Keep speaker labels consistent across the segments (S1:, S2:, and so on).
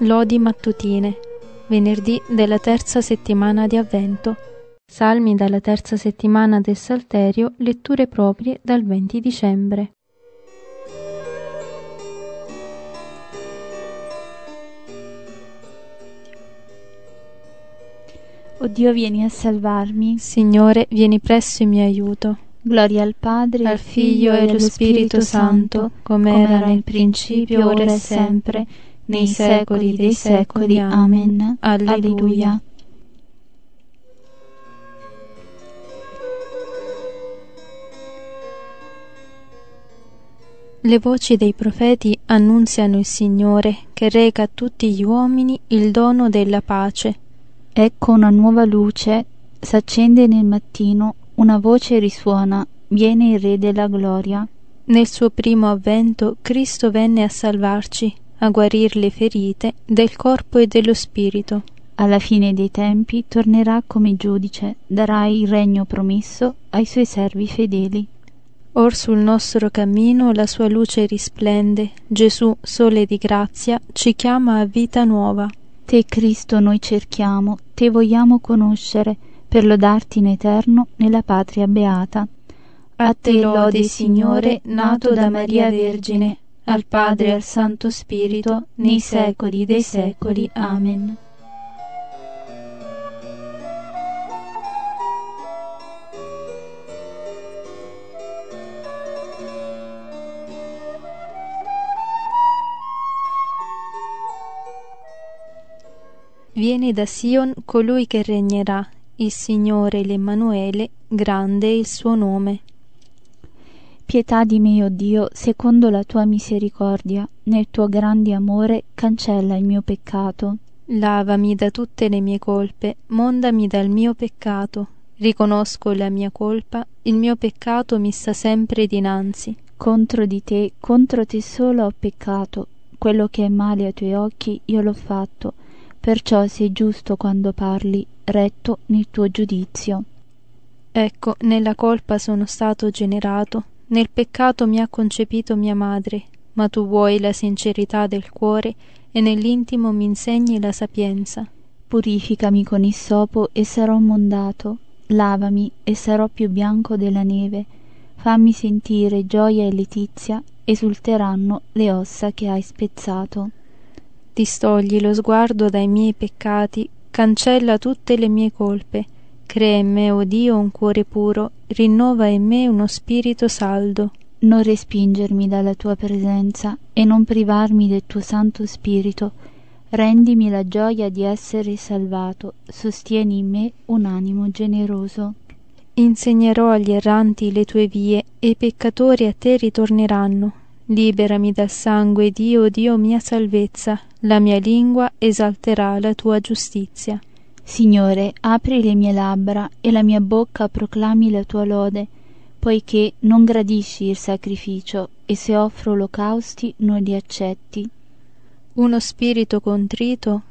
S1: Lodi mattutine, venerdì della terza settimana di Avvento. Salmi dalla terza settimana del Salterio, letture proprie dal 20 dicembre.
S2: O Dio, vieni a salvarmi.
S1: Signore, vieni presso in mio aiuto.
S2: Gloria al Padre,
S1: al Figlio e allo Spirito Santo, come era nel principio, ora e sempre, nei secoli dei secoli. Amen. Alleluia. Le voci dei profeti annunziano il Signore, che reca a tutti gli uomini il dono della pace.
S2: Ecco, una nuova luce s'accende nel mattino, una voce risuona, viene il Re della gloria.
S1: Nel suo primo avvento Cristo venne a salvarci, a guarir le ferite del corpo e dello spirito.
S2: Alla fine dei tempi tornerà come giudice, darà il regno promesso ai suoi servi fedeli.
S1: Or sul nostro cammino la sua luce risplende, Gesù, sole di grazia, ci chiama a vita nuova.
S2: Te, Cristo, noi cerchiamo, te vogliamo conoscere, per lodarti in eterno nella patria beata.
S1: A te lode, Signore, nato da Maria Vergine, al Padre e al Santo Spirito, nei secoli dei secoli. Amen. Viene da Sion colui che regnerà, il Signore l'Emmanuele, grande è il suo nome.
S2: Pietà di me, o Dio, secondo la tua misericordia, nel tuo grande amore cancella il mio peccato.
S1: Lavami da tutte le mie colpe, mondami dal mio peccato. Riconosco la mia colpa, il mio peccato mi sta sempre dinanzi.
S2: Contro te solo ho peccato, quello che è male ai tuoi occhi io l'ho fatto, perciò sei giusto quando parli, retto nel tuo giudizio.
S1: Ecco, nella colpa sono stato generato, nel peccato mi ha concepito mia madre, ma tu vuoi la sincerità del cuore e nell'intimo mi insegni la sapienza.
S2: Purificami con issopo e sarò mondato, lavami e sarò più bianco della neve, fammi sentire gioia e letizia, esulteranno le ossa che hai spezzato.
S1: Distogli lo sguardo dai miei peccati, cancella tutte le mie colpe, crea in me, o Dio, un cuore puro, rinnova in me uno spirito saldo.
S2: Non respingermi dalla tua presenza e non privarmi del tuo Santo Spirito, rendimi la gioia di essere salvato, sostieni in me un animo generoso.
S1: Insegnerò agli erranti le tue vie e i peccatori a te ritorneranno. Liberami dal sangue, Dio, Dio mia salvezza, la mia lingua esalterà la tua giustizia.
S2: Signore, apri le mie labbra e la mia bocca proclami la tua lode, poiché non gradisci il sacrificio e se offro olocausti non li accetti.
S1: Uno spirito contrito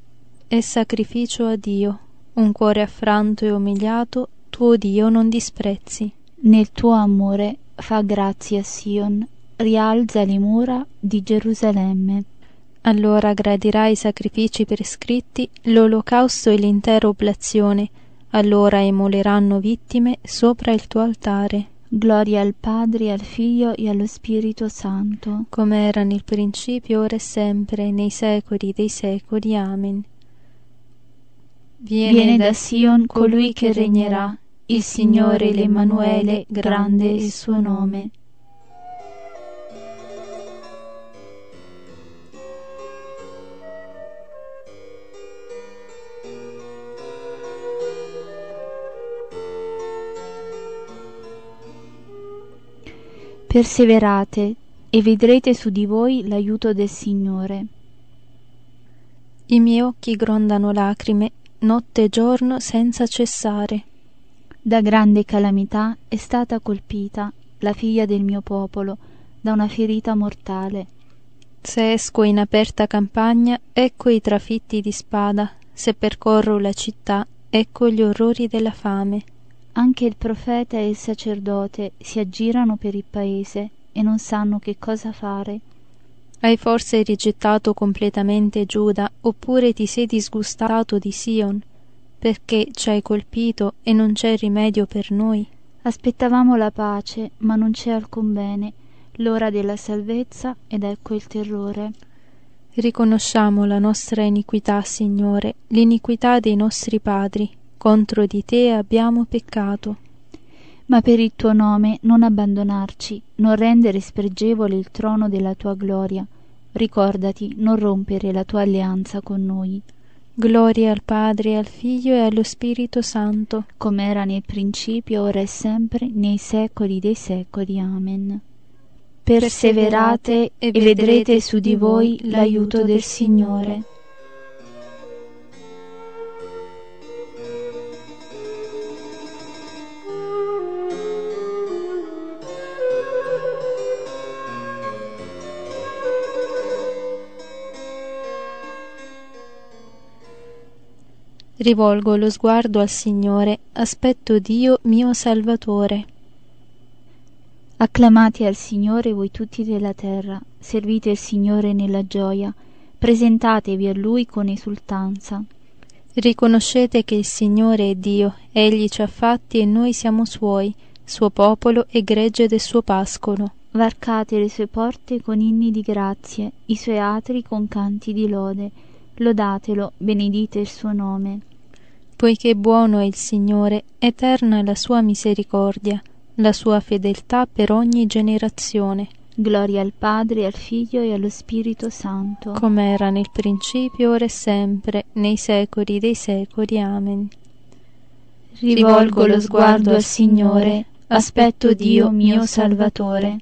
S1: è sacrificio a Dio, un cuore affranto e umiliato tuo Dio non disprezzi.
S2: Nel tuo amore fa grazia a Sion, rialza le mura di Gerusalemme.
S1: Allora gradirai i sacrifici prescritti, l'olocausto e l'intera oblazione, allora emoleranno vittime sopra il tuo altare.
S2: Gloria al Padre, al Figlio e allo Spirito Santo,
S1: come era nel principio, ora e sempre, nei secoli dei secoli. Amen.
S2: Viene da Sion colui che regnerà, il Signore l'Emmanuele, grande è il suo nome. Perseverate e vedrete su di voi l'aiuto del Signore.
S1: I miei occhi grondano lacrime, notte e giorno senza cessare.
S2: Da grande calamità è stata colpita la figlia del mio popolo, da una ferita mortale.
S1: Se esco in aperta campagna, ecco i trafitti di spada, se percorro la città, ecco gli orrori della fame.
S2: Anche il profeta e il sacerdote si aggirano per il paese e non sanno che cosa fare.
S1: Hai forse rigettato completamente Giuda, oppure ti sei disgustato di Sion, perché ci hai colpito e non c'è rimedio per noi?
S2: Aspettavamo la pace, ma non c'è alcun bene, l'ora della salvezza, ed ecco il terrore.
S1: Riconosciamo la nostra iniquità, Signore, l'iniquità dei nostri padri. Contro di te abbiamo peccato.
S2: Ma per il tuo nome non abbandonarci, non rendere spregevole il trono della tua gloria. Ricordati, non rompere la tua alleanza con noi.
S1: Gloria al Padre, al Figlio e allo Spirito Santo,
S2: come era nel principio, ora e sempre, nei secoli dei secoli. Amen. Perseverate e vedrete su di voi l'aiuto del Signore.
S1: Rivolgo lo sguardo al Signore, aspetto Dio mio Salvatore.
S2: Acclamate al Signore voi tutti della terra, servite il Signore nella gioia, presentatevi a Lui con esultanza.
S1: Riconoscete che il Signore è Dio, Egli ci ha fatti e noi siamo Suoi, Suo popolo e gregge del suo pascolo.
S2: Varcate le sue porte con inni di grazie, i suoi atri con canti di lode. Lodatelo, benedite il suo nome.
S1: Poiché buono è il Signore, eterna è la sua misericordia, la sua fedeltà per ogni generazione.
S2: Gloria al Padre, al Figlio e allo Spirito Santo,
S1: come era nel principio, ora e sempre, nei secoli dei secoli. Amen.
S2: Rivolgo lo sguardo al Signore, aspetto Dio mio Salvatore.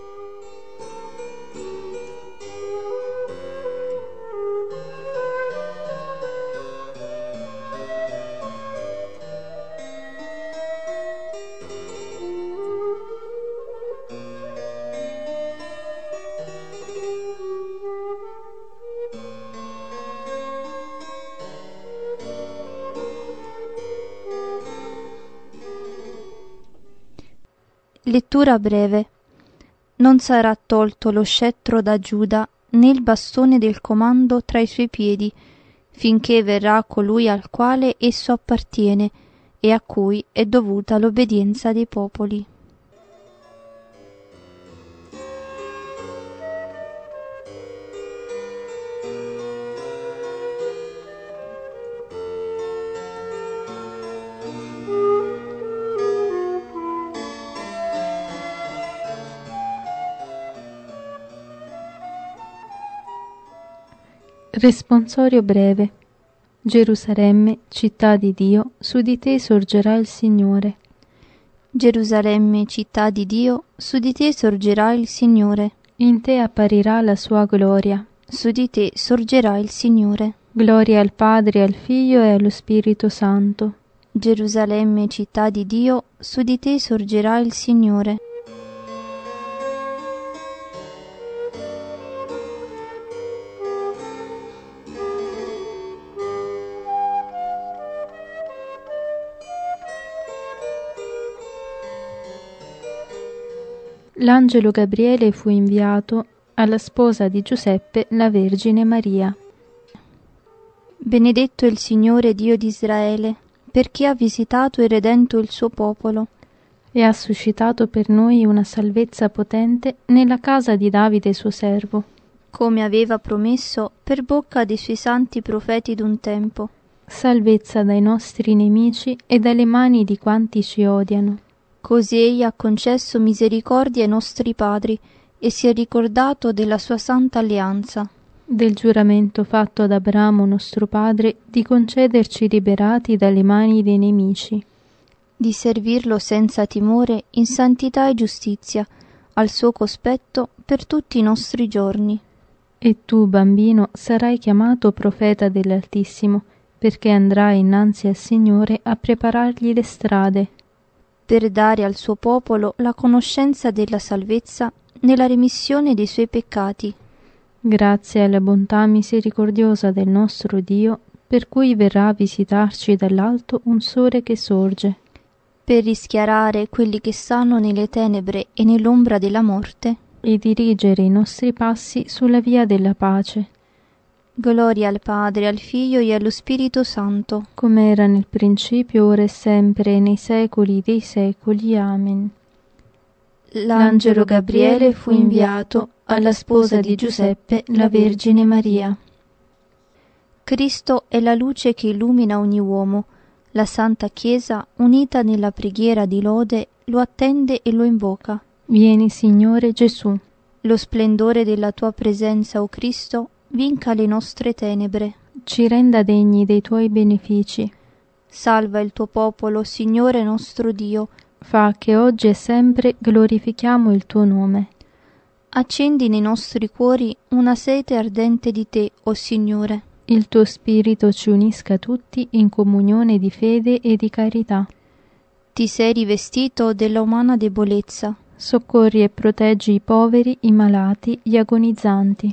S3: Lettura breve. Non sarà tolto lo scettro da Giuda, né il bastone del comando tra i suoi piedi, finché verrà colui al quale esso appartiene e a cui è dovuta l'obbedienza dei popoli.
S1: Responsorio breve. Gerusalemme, città di Dio, su di te sorgerà il Signore.
S3: Gerusalemme, città di Dio, su di te sorgerà il Signore.
S1: In te apparirà la sua gloria.
S3: Su di te sorgerà il Signore.
S1: Gloria al Padre, al Figlio e allo Spirito Santo.
S3: Gerusalemme, città di Dio, su di te sorgerà il Signore.
S1: L'angelo Gabriele fu inviato alla sposa di Giuseppe, la Vergine Maria.
S3: Benedetto il Signore Dio di Israele, perché ha visitato e redento il suo popolo
S1: e ha suscitato per noi una salvezza potente nella casa di Davide suo servo,
S3: come aveva promesso per bocca dei suoi santi profeti d'un tempo.
S1: Salvezza dai nostri nemici e dalle mani di quanti ci odiano.
S3: Così egli ha concesso misericordia ai nostri padri e si è ricordato della sua santa alleanza,
S1: del giuramento fatto ad Abramo nostro padre di concederci liberati dalle mani dei nemici,
S3: di servirlo senza timore in santità e giustizia al suo cospetto per tutti i nostri giorni.
S1: E tu, bambino, sarai chiamato profeta dell'Altissimo, perché andrai innanzi al Signore a preparargli le strade,
S3: per dare al suo popolo la conoscenza della salvezza nella remissione dei suoi peccati.
S1: Grazie alla bontà misericordiosa del nostro Dio, per cui verrà a visitarci dall'alto un sole che sorge,
S3: per rischiarare quelli che stanno nelle tenebre e nell'ombra della morte,
S1: e dirigere i nostri passi sulla via della pace.
S3: Gloria al Padre, al Figlio e allo Spirito Santo,
S1: come era nel principio, ora e sempre, e nei secoli dei secoli. Amen. L'angelo Gabriele fu inviato alla sposa di Giuseppe, la Vergine Maria.
S3: Cristo è la luce che illumina ogni uomo. La Santa Chiesa, unita nella preghiera di lode, lo attende e lo invoca.
S1: Vieni, Signore Gesù.
S3: Lo splendore della tua presenza, o Cristo, vinca le nostre tenebre.
S1: Ci renda degni dei tuoi benefici.
S3: Salva il tuo popolo, Signore nostro Dio.
S1: Fa che oggi e sempre glorifichiamo il tuo nome.
S3: Accendi nei nostri cuori una sete ardente di te, o Signore.
S1: Il tuo Spirito ci unisca tutti in comunione di fede e di carità.
S3: Ti sei rivestito della umana debolezza.
S1: Soccorri e proteggi i poveri, i malati, gli agonizzanti.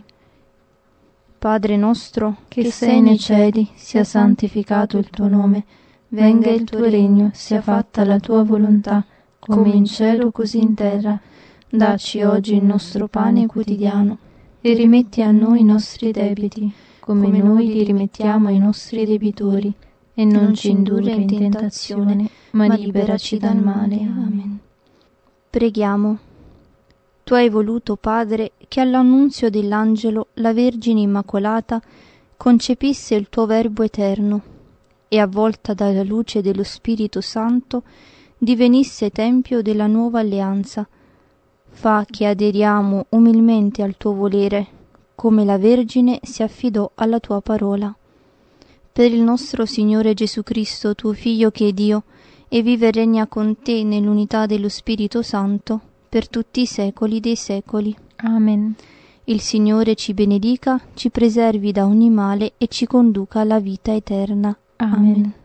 S3: Padre nostro,
S1: che sei nei cieli, sia santificato il tuo nome. Venga il tuo regno, sia fatta la tua volontà, come in cielo così in terra. Dacci oggi il nostro pane quotidiano e rimetti a noi i nostri debiti, come noi li rimettiamo ai nostri debitori, e non ci indurre in tentazione, ma liberaci dal male. Amen.
S3: Preghiamo. Tu hai voluto, Padre, che all'annunzio dell'angelo la Vergine Immacolata concepisse il tuo Verbo eterno e, avvolta dalla luce dello Spirito Santo, divenisse tempio della nuova alleanza. Fa che aderiamo umilmente al tuo volere, come la Vergine si affidò alla tua parola. Per il nostro Signore Gesù Cristo, tuo Figlio che è Dio, e vive e regna con te nell'unità dello Spirito Santo, per tutti i secoli dei secoli.
S1: Amen.
S3: Il Signore ci benedica, ci preservi da ogni male e ci conduca alla vita eterna.
S1: Amen.